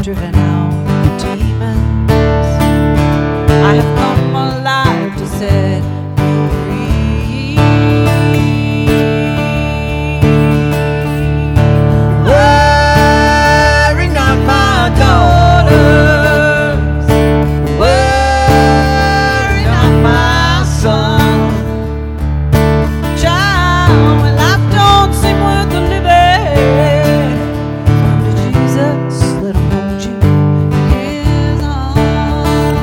driven out the demons. I have come alive to set you free. Worry not, my daughters. Worry not, my son. Child, when life don't seem worth the living, come to Jesus, let him hold you in his arms.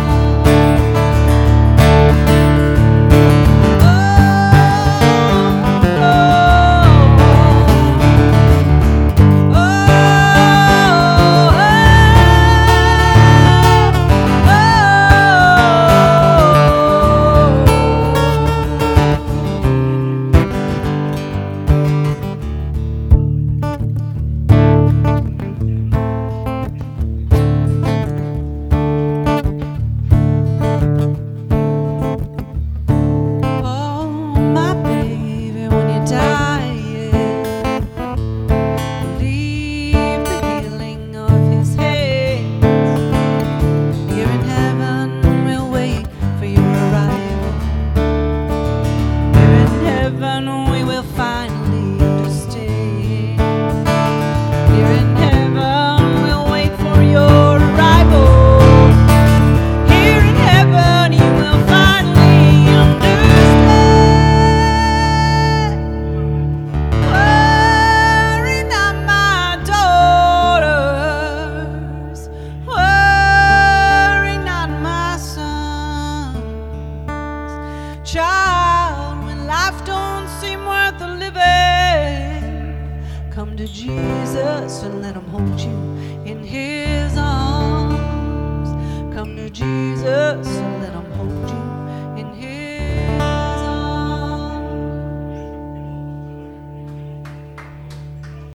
Child, when life don't seem worth the living, come to Jesus and let him hold you in his arms. Come to Jesus and let him hold you